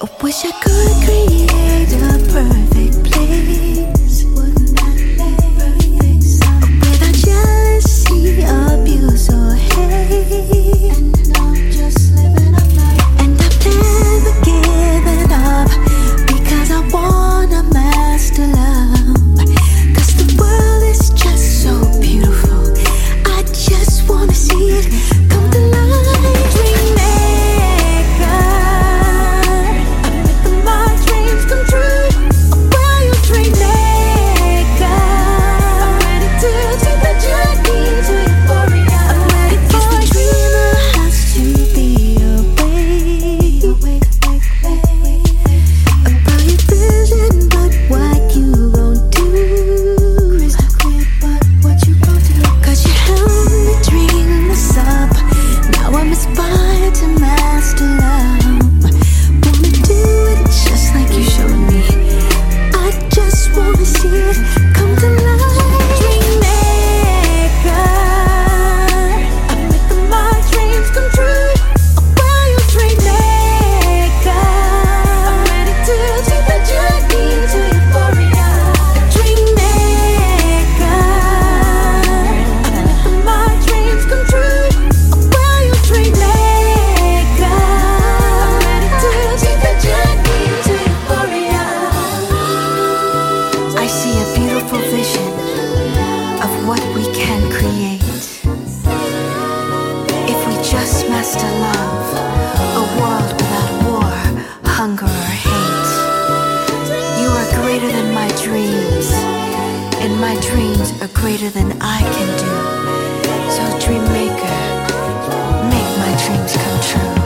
Wish I could create a perfect place without jealousy, abuse, or hate. And I've never given up because I wanna master love. 'Cause the world is just so beautiful. I just wanna see it come to life. What we can create if we just master love, a world without war, hunger, or hate. You are greater than my dreams, and my dreams are greater than I can do. So dream maker, make my dreams come true.